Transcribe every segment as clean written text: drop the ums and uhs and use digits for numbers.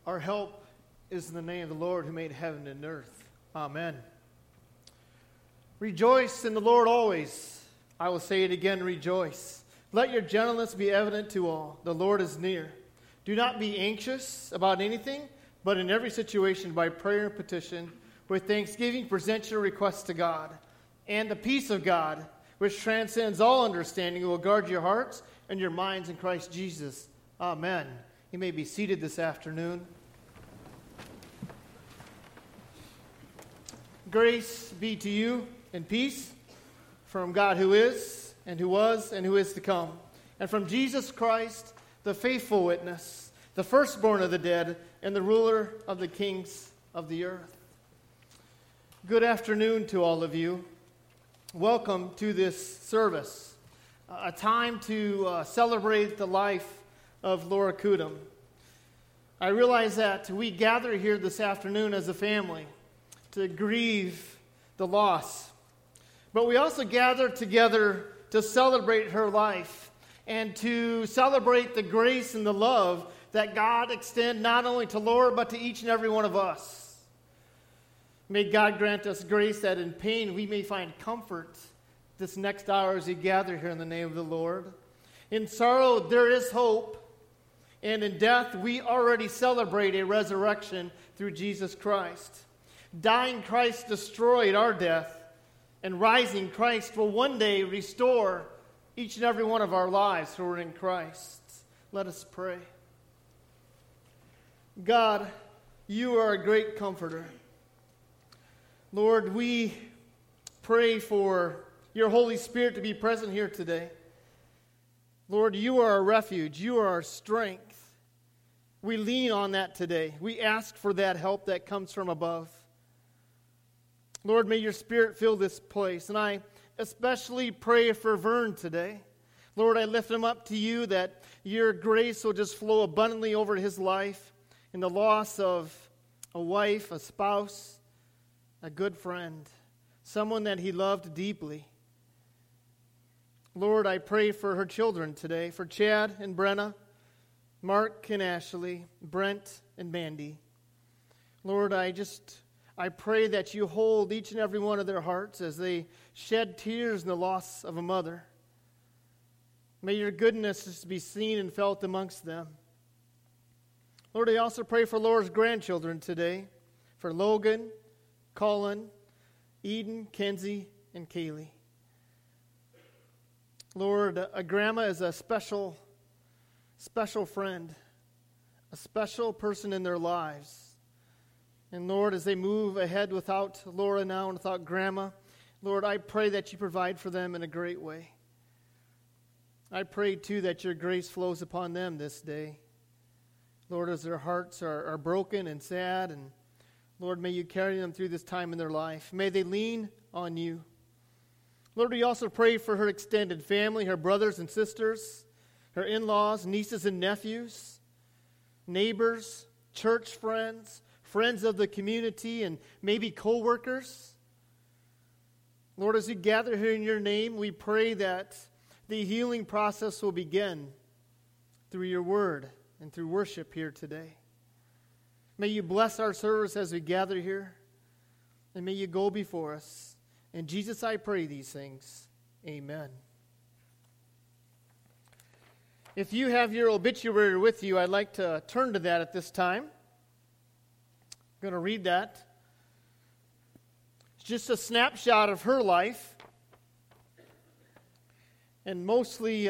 Our help is in the name of the Lord who made heaven and earth. Amen. Rejoice in the Lord always. I will say it again, rejoice. Let your gentleness be evident to all. The Lord is near. Do not be anxious about anything, but in every situation by prayer and petition, with thanksgiving, present your requests to God. And the peace of God, which transcends all understanding, will guard your hearts and your minds in Christ Jesus. Amen. You may be seated this afternoon. Grace be to you and peace from God who is, and who was, and who is to come, and from Jesus Christ, the faithful witness, the firstborn of the dead, and the ruler of the kings of the earth. Good afternoon to all of you. Welcome to this service, a time to celebrate the life of Laura Kudum. I realize that we gather here this afternoon as a family to grieve the loss, but we also gather together to celebrate her life and to celebrate the grace and the love that God extends not only to Laura but to each and every one of us. May God grant us grace that in pain we may find comfort this next hour as we gather here in the name of the Lord. In sorrow there is hope, and in death we already celebrate a resurrection through Jesus Christ. Dying Christ destroyed our death, and rising Christ will one day restore each and every one of our lives who are in Christ. Let us pray. God, you are a great comforter. Lord, we pray for your Holy Spirit to be present here today. Lord, you are our refuge. You are our strength. We lean on that today. We ask for that help that comes from above. Lord, may your Spirit fill this place. And I especially pray for Vern today. Lord, I lift him up to you that your grace will just flow abundantly over his life in the loss of a wife, a spouse, a good friend, someone that he loved deeply. Lord, I pray for her children today, for Chad and Brenna, Mark and Ashley, Brent and Mandy. Lord, I pray that you hold each and every one of their hearts as they shed tears in the loss of a mother. May your goodness just be seen and felt amongst them. Lord, I also pray for Laura's grandchildren today, for Logan, Colin, Eden, Kenzie, and Kaylee. Lord, a grandma is a special friend, a special person in their lives. And Lord, as they move ahead without Laura now and without Grandma, Lord, I pray that you provide for them in a great way. I pray, too, that your grace flows upon them this day. Lord, as their hearts are broken and sad, and Lord, may you carry them through this time in their life. May they lean on you. Lord, we also pray for her extended family, her brothers and sisters, her in-laws, nieces and nephews, neighbors, church friends, friends of the community, and maybe co-workers. Lord, as we gather here in your name, we pray that the healing process will begin through your word and through worship here today. May you bless our service as we gather here, and may you go before us. In Jesus I pray these things. Amen. If you have your obituary with you, I'd like to turn to that at this time. I'm going to read that. It's just a snapshot of her life, and mostly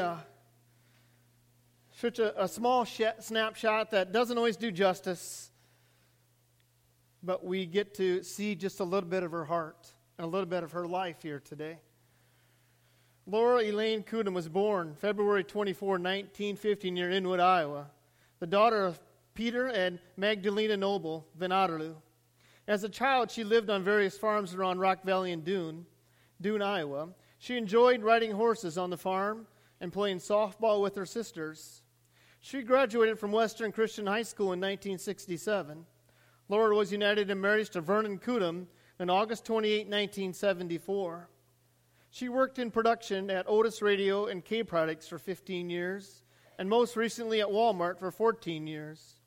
such a small snapshot that doesn't always do justice, but we get to see just a little bit of her heart and a little bit of her life here today. Laura Elaine Kudum was born February 24, 1950 near Inwood, Iowa, the daughter of Peter and Magdalena Noble Venadolu. As a child, she lived on various farms around Rock Valley and Dune, Iowa. She enjoyed riding horses on the farm and playing softball with her sisters. She graduated from Western Christian High School in 1967. Laura was united in marriage to Vernon Kudum on August 28, 1974. She worked in production at Otis Radio and K-Products for 15 years, and most recently at Walmart for 14 years.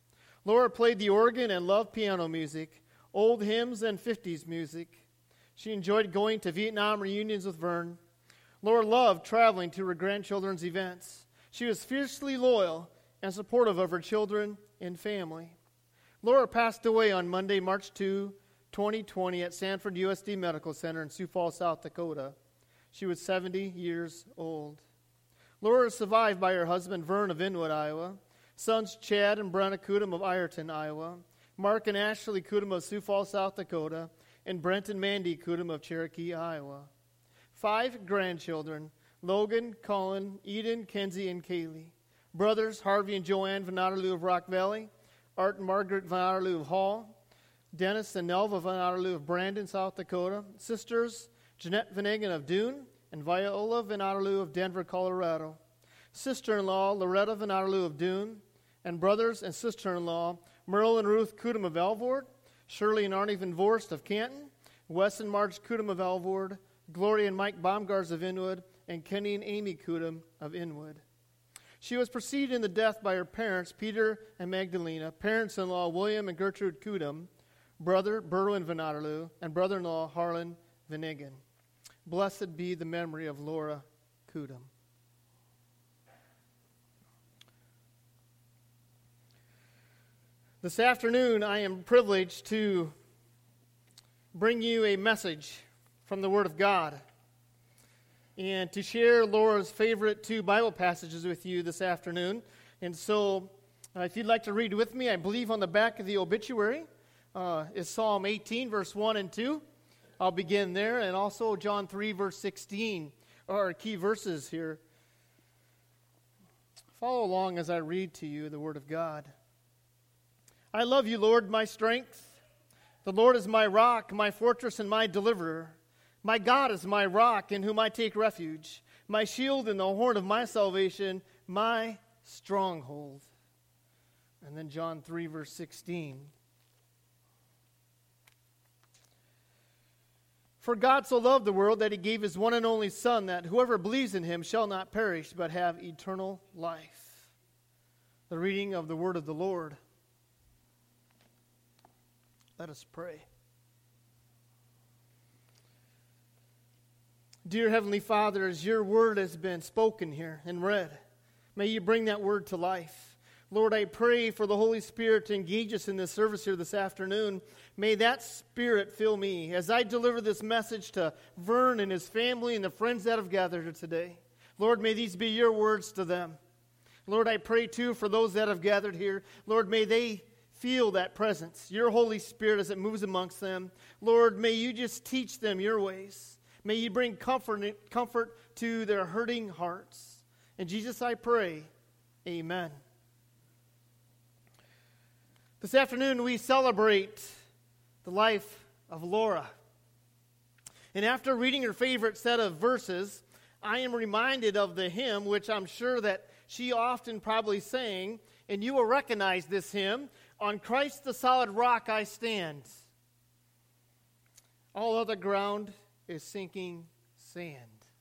Laura played the organ and loved piano music, old hymns and 50s music. She enjoyed going to Vietnam reunions with Vern. Laura loved traveling to her grandchildren's events. She was fiercely loyal and supportive of her children and family. Laura passed away on Monday, March 2, 2020 at Sanford USD Medical Center in Sioux Falls, South Dakota. She was 70 years old. Laura is survived by her husband, Vern of Inwood, Iowa, sons Chad and Brenna Kudum of Ireton, Iowa, Mark and Ashley Kudum of Sioux Falls, South Dakota, and Brent and Mandy Kudum of Cherokee, Iowa. 5 grandchildren, Logan, Colin, Eden, Kenzie, and Kaylee. Brothers, Harvey and Joanne Van Otterloo of Rock Valley, Art and Margaret Van Otterloo of Hall, Dennis and Nelva Van Otterloo of Brandon, South Dakota. Sisters, Jeanette Van Eggen of Dune, and Viola Van Otterloo of Denver, Colorado. Sister-in-law, Loretta Van Otterloo of Dune, and brothers and sister-in-law, Merle and Ruth Kudum of Elvord, Shirley and Arnie Van Vorst of Canton, Wes and Marge Kudum of Elvord, Gloria and Mike Baumgars of Inwood, and Kenny and Amy Kudum of Inwood. She was preceded in the death by her parents, Peter and Magdalena, parents-in-law, William and Gertrude Kudum, brother, Berwin Van Otterloo, and brother-in-law, Harlan Van Eggen. Blessed be the memory of Laura Kudum. This afternoon, I am privileged to bring you a message from the Word of God and to share Laura's favorite 2 Bible passages with you this afternoon. And so, if you'd like to read with me, I believe on the back of the obituary is Psalm 18, verse 1 and 2. I'll begin there, and also John 3, verse 16 are our key verses here. Follow along as I read to you the Word of God. I love you, Lord, my strength. The Lord is my rock, my fortress, and my deliverer. My God is my rock, in whom I take refuge, my shield and the horn of my salvation, my stronghold. And then John 3, verse 16. For God so loved the world that he gave his one and only Son, that whoever believes in him shall not perish, but have eternal life. The reading of the word of the Lord. Let us pray. Dear Heavenly Father, as your word has been spoken here and read, may you bring that word to life. Lord, I pray for the Holy Spirit to engage us in this service here this afternoon. May that Spirit fill me as I deliver this message to Vern and his family and the friends that have gathered here today. Lord, may these be your words to them. Lord, I pray too for those that have gathered here. Lord, may they feel that presence, your Holy Spirit as it moves amongst them. Lord, may you just teach them your ways. May you bring comfort to their hurting hearts. In Jesus I pray, amen. This afternoon we celebrate the life of Laura. And after reading her favorite set of verses, I am reminded of the hymn, which I'm sure that she often probably sang, and you will recognize this hymn, On Christ the solid rock I stand. All other ground is sinking sand.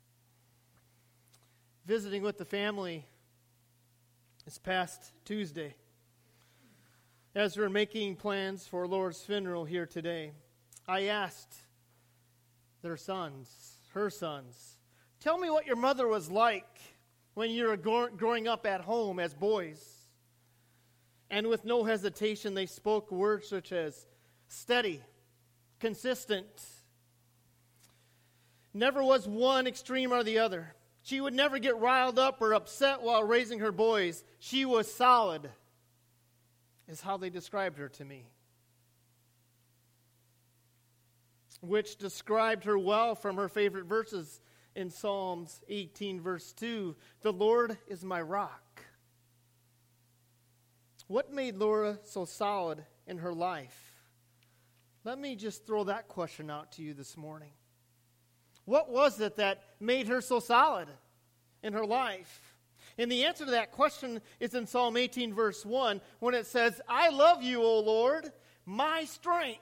Visiting with the family this past Tuesday, as we're making plans for Laura's funeral here today, I asked her sons, tell me what your mother was like when you were growing up at home as boys. And with no hesitation, they spoke words such as steady, consistent. Never was one extreme or the other. She would never get riled up or upset while raising her boys. She was solid, is how they described her to me. Which described her well from her favorite verses in Psalms 18, verse 2. The Lord is my rock. What made Laura so solid in her life? Let me just throw that question out to you this morning. What was it that made her so solid in her life? And the answer to that question is in Psalm 18, verse 1, when it says, I love you, O Lord, my strength.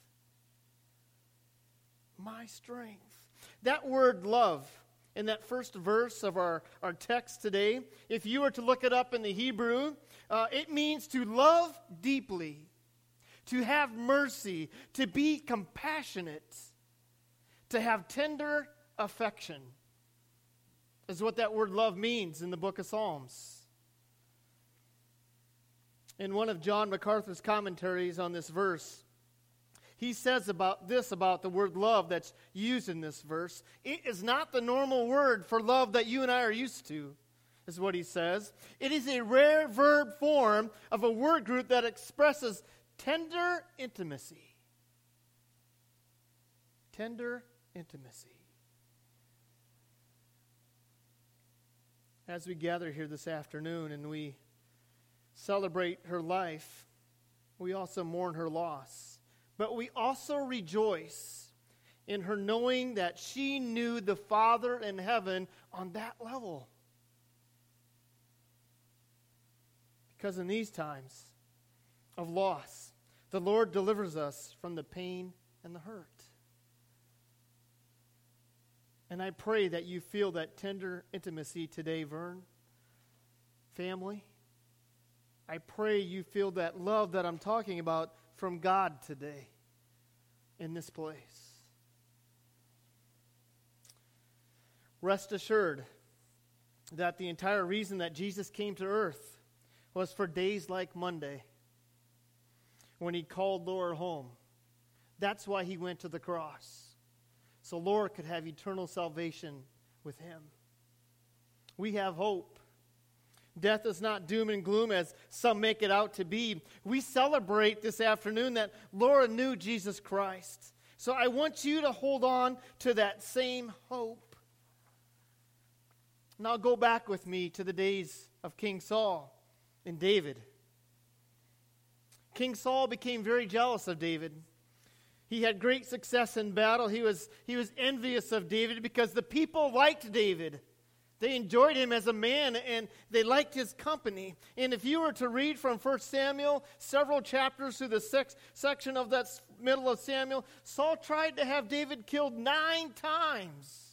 My strength. That word love in that first verse of our text today, if you were to look it up in the Hebrew, It means to love deeply, to have mercy, to be compassionate, to have tender affection, is what that word love means in the book of Psalms. In one of John MacArthur's commentaries on this verse, he says about the word love that's used in this verse. It is not the normal word for love that you and I are used to, is what he says. It is a rare verb form of a word group that expresses tender intimacy. Tender intimacy. As we gather here this afternoon and we celebrate her life, we also mourn her loss. But we also rejoice in her knowing that she knew the Father in heaven on that level. Because in these times of loss, the Lord delivers us from the pain and the hurt. And I pray that you feel that tender intimacy today, Vern. Family, I pray you feel that love that I'm talking about from God today in this place. Rest assured that the entire reason that Jesus came to earth was for days like Monday when he called Laura home. That's why he went to the cross, so Laura could have eternal salvation with him. We have hope. Death is not doom and gloom as some make it out to be. We celebrate this afternoon that Laura knew Jesus Christ. So I want you to hold on to that same hope. Now go back with me to the days of King Saul and David. King Saul became very jealous of David. He had great success in battle. He was envious of David because the people liked David. They enjoyed him as a man, and they liked his company. And if you were to read from 1 Samuel, several chapters through the sixth section of that middle of Samuel, Saul tried to have David killed 9 times.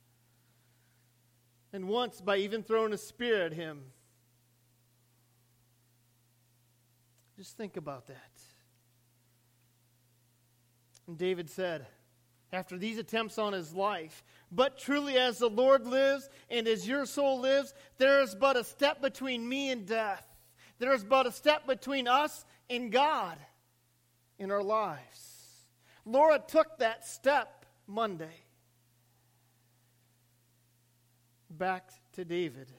And once by even throwing a spear at him. Just think about that. And David said, after these attempts on his life, "But truly as the Lord lives and as your soul lives, there is but a step between me and death. There is but a step between us and God in our lives." Laura took that step Monday. Back to David.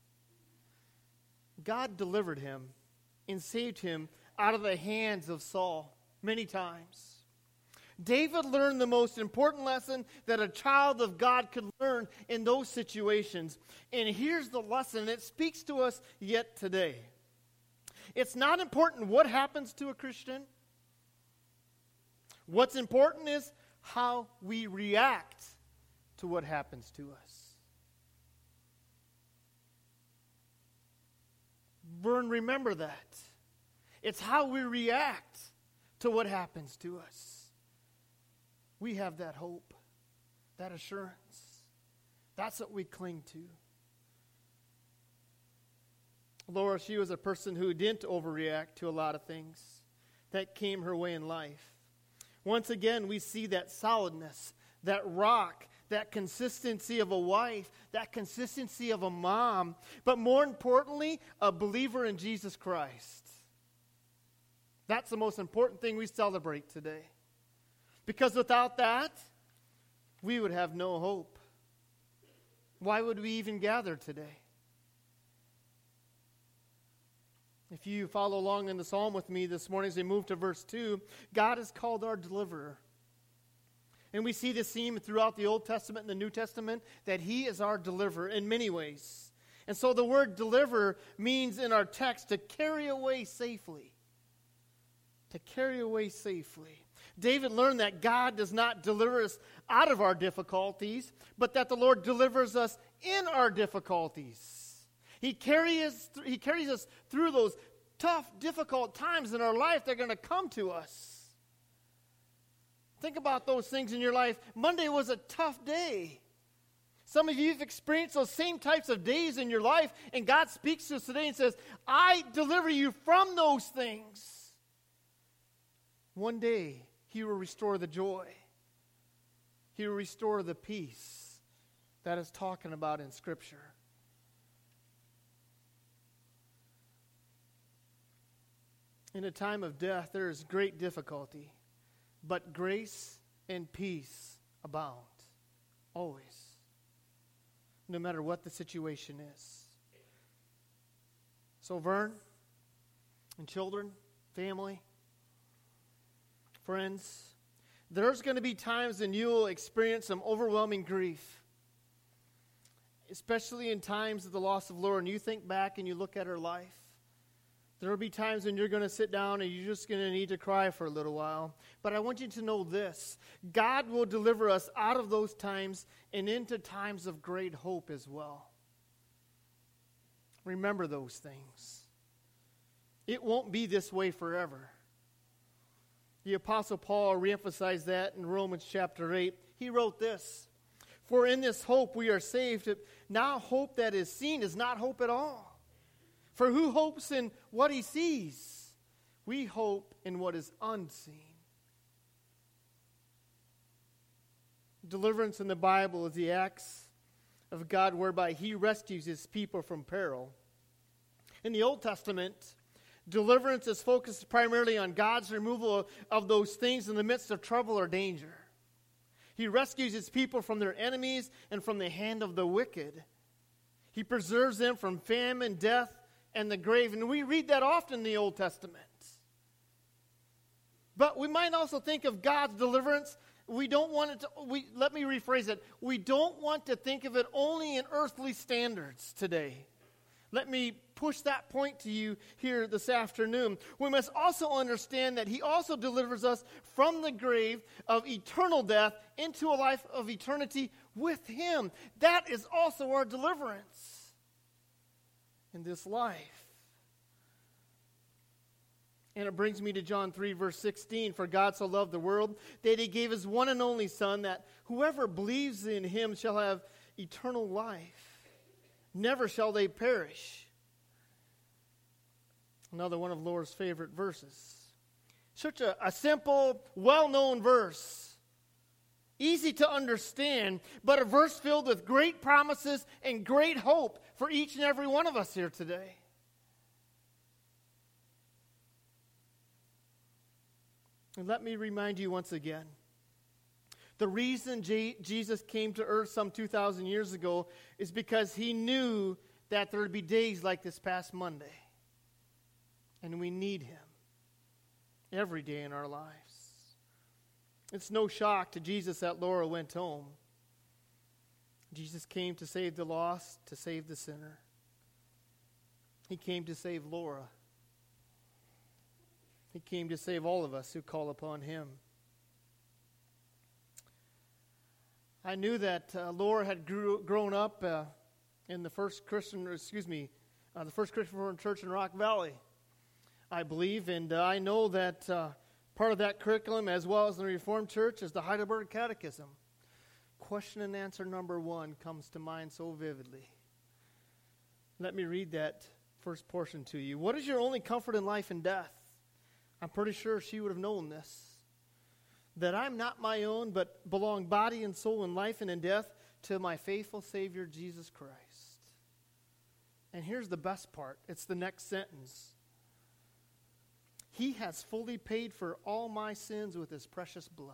God delivered him and saved him out of the hands of Saul many times. David learned the most important lesson that a child of God could learn in those situations. And here's the lesson. It speaks to us yet today. It's not important what happens to a Christian. What's important is how we react to what happens to us. Vern, remember that. It's how we react to what happens to us. We have that hope, that assurance. That's what we cling to. Laura, she was a person who didn't overreact to a lot of things that came her way in life. Once again, we see that solidness, that rock, that consistency of a wife, that consistency of a mom, but more importantly, a believer in Jesus Christ. That's the most important thing we celebrate today. Because without that, we would have no hope. Why would we even gather today? If you follow along in the psalm with me this morning as we move to verse 2, God is called our deliverer. And we see this theme throughout the Old Testament and the New Testament, that he is our deliverer in many ways. And so the word deliver means in our text to carry away safely. To carry away safely. David learned that God does not deliver us out of our difficulties, but that the Lord delivers us in our difficulties. He carries us through those tough, difficult times in our life that are going to come to us. Think about those things in your life. Monday was a tough day. Some of you have experienced those same types of days in your life, and God speaks to us today and says, I deliver you from those things. One day, He will restore the joy. He will restore the peace that is talking about in Scripture. In a time of death, there is great difficulty, but grace and peace abound, always, no matter what the situation is. So Vern and children, family, friends, there's going to be times when you'll experience some overwhelming grief, especially in times of the loss of Laura, and you think back and you look at her life. There will be times when you're going to sit down and you're just going to need to cry for a little while. But I want you to know this. God will deliver us out of those times and into times of great hope as well. Remember those things. It won't be this way forever. The Apostle Paul reemphasized that in Romans chapter 8. He wrote this, "For in this hope we are saved. Now hope that is seen is not hope at all. For who hopes in what he sees? We hope in what is unseen." Deliverance in the Bible is the acts of God whereby He rescues His people from peril. In the Old Testament, deliverance is focused primarily on God's removal of those things in the midst of trouble or danger. He rescues His people from their enemies and from the hand of the wicked. He preserves them from famine, death, and the grave. And we read that often in the Old Testament. But we might also think of God's deliverance. We don't want it to, let me rephrase it. We don't want to think of it only in earthly standards today. Let me push that point to you here this afternoon. We must also understand that He also delivers us from the grave of eternal death into a life of eternity with Him. That is also our deliverance in this life. And it brings me to John 3, verse 16. "For God so loved the world that He gave His one and only Son, that whoever believes in Him shall have eternal life. Never shall they perish." Another one of Laura's favorite verses. Such a simple, well-known verse. Easy to understand, but a verse filled with great promises and great hope for each and every one of us here today. And let me remind you once again, the reason Jesus came to earth some 2,000 years ago is because He knew that there would be days like this past Monday. And we need Him every day in our lives. It's no shock to Jesus that Laura went home. Jesus came to save the lost, to save the sinner. He came to save Laura. He came to save all of us who call upon Him. I knew that Laura had grown up in the first Christian church in Rock Valley, I believe, and I know that part of that curriculum, as well as the Reformed Church, is the Heidelberg Catechism. Question and answer number 1 comes to mind so vividly. Let me read that first portion to you. What is your only comfort in life and death? I'm pretty sure she would have known this. That I'm not my own, but belong body and soul in life and in death to my faithful Savior, Jesus Christ. And here's the best part. It's the next sentence. He has fully paid for all my sins with His precious blood.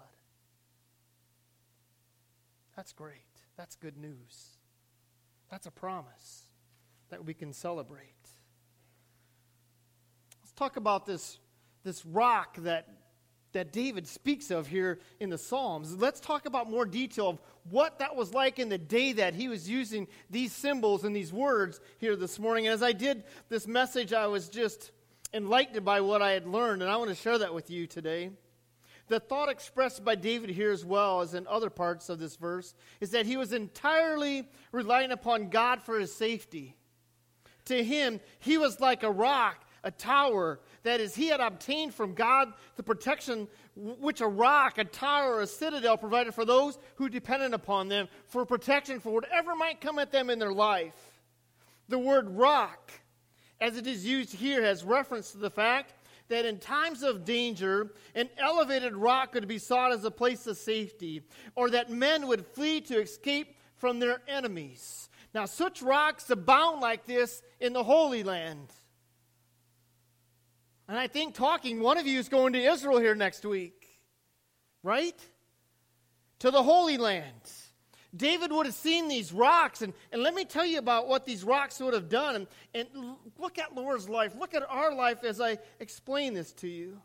That's great. That's good news. That's a promise that we can celebrate. Let's talk about this rock that David speaks of here in the Psalms. Let's talk about more detail of what that was like in the day that he was using these symbols and these words here this morning. And as I did this message, I was just enlightened by what I had learned, and I want to share that with you today. The thought expressed by David here, as well as in other parts of this verse, is that he was entirely relying upon God for his safety. To him, he was like a rock, a tower That is, he had obtained from God the protection which a rock, a tower, or a citadel provided for those who depended upon them, for protection for whatever might come at them in their life. The word rock, as it is used here, has reference to the fact that in times of danger, an elevated rock could be sought as a place of safety, or that men would flee to escape from their enemies. Now, such rocks abound like this in the Holy Land. And I think one of you is going to Israel here next week, right? To the Holy Land. David would have seen these rocks, and let me tell you about what these rocks would have done. And look at Laura's life. Look at our life as I explain this to you.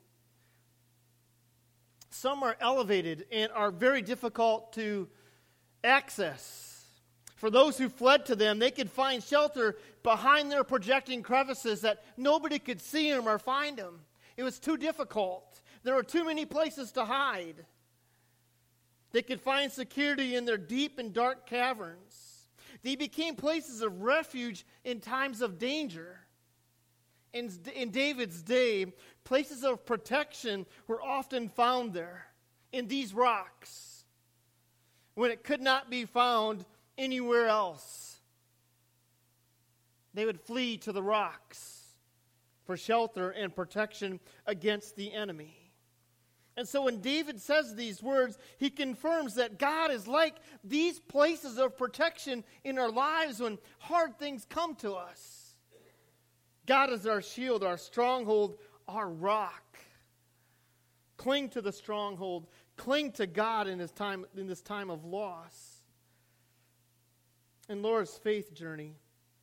Some are elevated and are very difficult to access. For those who fled to them, they could find shelter behind their projecting crevices that nobody could see them or find them. It was too difficult. There were too many places to hide. They could find security in their deep and dark caverns. They became places of refuge in times of danger. In David's day, places of protection were often found there, in these rocks, when it could not be found anywhere else. They would flee to the rocks for shelter and protection against the enemy. And so when David says these words, he confirms that God is like these places of protection in our lives when hard things come to us. God is our shield, our stronghold, our rock. Cling to the stronghold. Cling to God in this time of loss. In Laura's faith journey,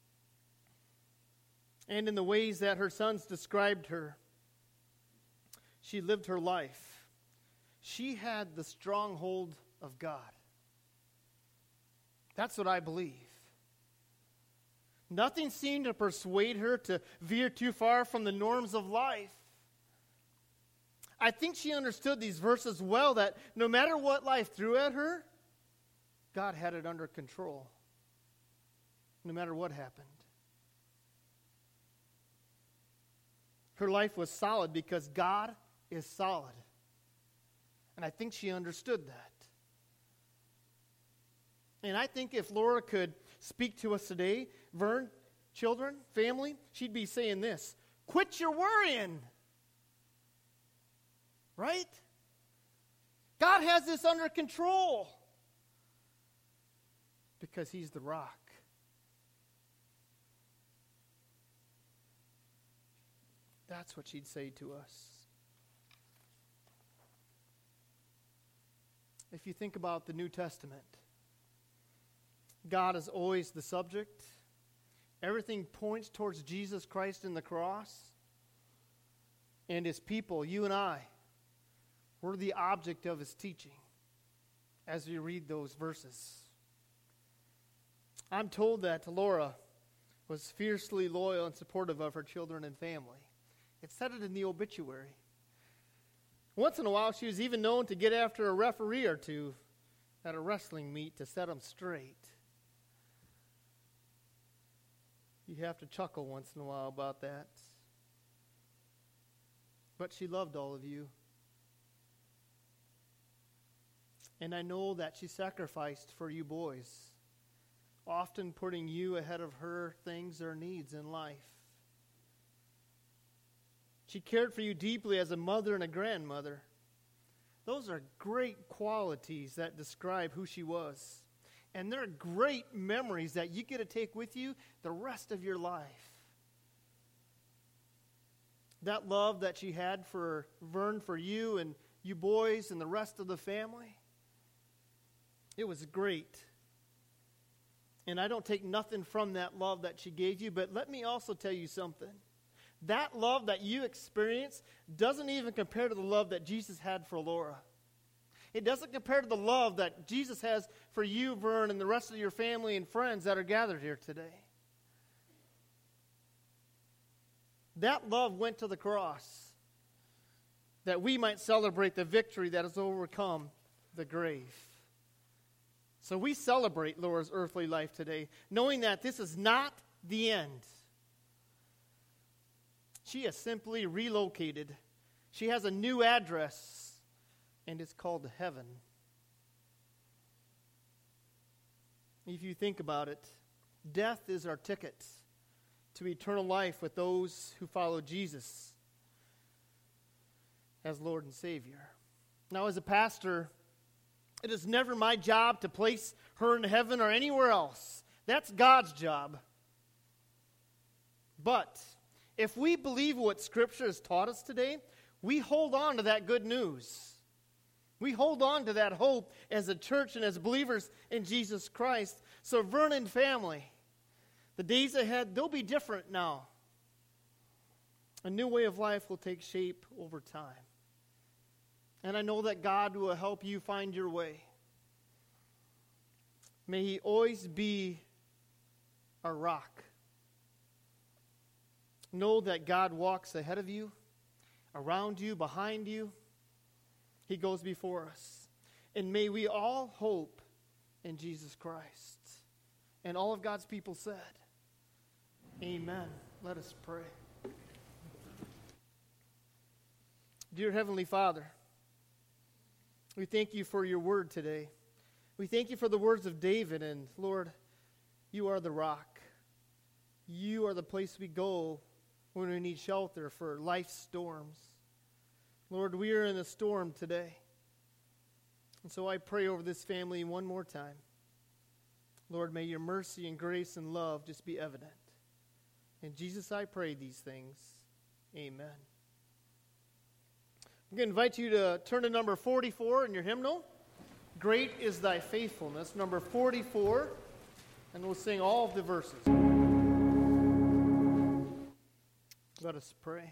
and in the ways that her sons described her, she lived her life. She had the stronghold of God. That's what I believe. Nothing seemed to persuade her to veer too far from the norms of life. I think she understood these verses well, that no matter what life threw at her, God had it under control. No matter what happened. Her life was solid because God is solid. And I think she understood that. And I think if Laura could speak to us today, Vern, children, family, she'd be saying this: quit your worrying. Right? God has this under control. Because He's the rock. That's what she'd say to us. If you think about the New Testament, God is always the subject. Everything points towards Jesus Christ and the cross. And His people, you and I, we're the object of His teaching as we read those verses. I'm told that Laura was fiercely loyal and supportive of her children and family. It said it in the obituary. Once in a while, she was even known to get after a referee or two at a wrestling meet to set them straight. You have to chuckle once in a while about that. But she loved all of you. And I know that she sacrificed for you boys, often putting you ahead of her things or needs in life. She cared for you deeply as a mother and a grandmother. Those are great qualities that describe who she was. And they're great memories that you get to take with you the rest of your life. That love that she had for Vern, for you and you boys and the rest of the family, it was great. And I don't take nothing from that love that she gave you, but let me also tell you something. That love that you experience doesn't even compare to the love that Jesus had for Laura. It doesn't compare to the love that Jesus has for you, Vern, and the rest of your family and friends that are gathered here today. That love went to the cross that we might celebrate the victory that has overcome the grave. So we celebrate Laura's earthly life today, knowing that this is not the end. She has simply relocated. She has a new address, and it's called heaven. If you think about it, death is our ticket to eternal life with those who follow Jesus as Lord and Savior. Now, as a pastor, it is never my job to place her in heaven or anywhere else. That's God's job. But if we believe what Scripture has taught us today, we hold on to that good news. We hold on to that hope as a church and as believers in Jesus Christ. So Vernon family, the days ahead, they'll be different now. A new way of life will take shape over time. And I know that God will help you find your way. May He always be our rock. Know that God walks ahead of you, around you, behind you. He goes before us. And may we all hope in Jesus Christ. And all of God's people said, amen. Let us pray. Dear Heavenly Father, we thank you for your word today. We thank you for the words of David. And Lord, you are the rock. You are the place we go when we need shelter for life's storms. Lord, we are in a storm today. And so I pray over this family one more time. Lord, may your mercy and grace and love just be evident. In Jesus, I pray these things. Amen. I'm going to invite you to turn to number 44 in your hymnal. Great is thy faithfulness, number 44. And we'll sing all of the verses. Let us pray.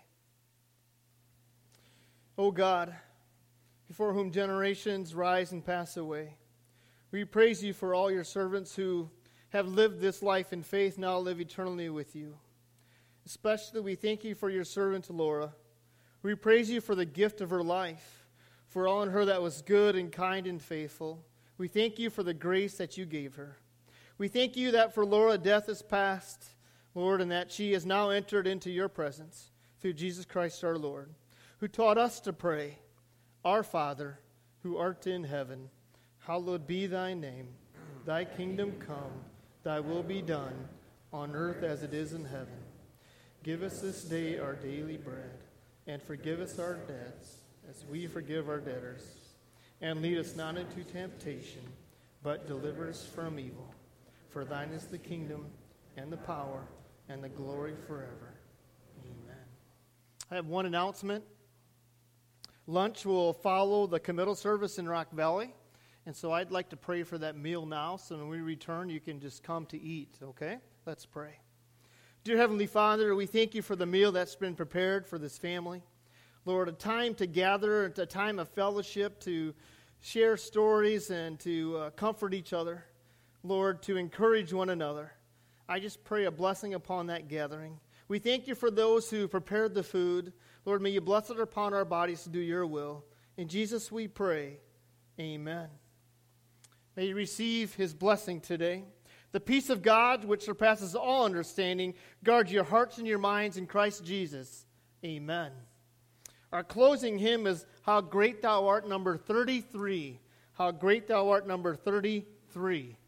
O God, before whom generations rise and pass away, we praise you for all your servants who have lived this life in faith, now live eternally with you. Especially we thank you for your servant Laura. We praise you for the gift of her life, for all in her that was good and kind and faithful. We thank you for the grace that you gave her. We thank you that for Laura death is past, Lord, and that she has now entered into your presence through Jesus Christ our Lord, who taught us to pray, Our Father, who art in heaven, hallowed be thy name. Thy kingdom come, thy will be done, on earth as it is in heaven. Give us this day our daily bread, and forgive us our debts, as we forgive our debtors. And lead us not into temptation, but deliver us from evil. For thine is the kingdom, and the power, and the glory forever. Amen. I have one announcement. Lunch will follow the committal service in Rock Valley. And so I'd like to pray for that meal now. So when we return, you can just come to eat, okay? Let's pray. Dear Heavenly Father, we thank you for the meal that's been prepared for this family. Lord, a time to gather, a time of fellowship, to share stories and to comfort each other. Lord, to encourage one another. I just pray a blessing upon that gathering. We thank you for those who prepared the food. Lord, may you bless it upon our bodies to do your will. In Jesus we pray. Amen. May you receive his blessing today. The peace of God, which surpasses all understanding, guard your hearts and your minds in Christ Jesus. Amen. Our closing hymn is How Great Thou Art, number 33. How Great Thou Art, number 33.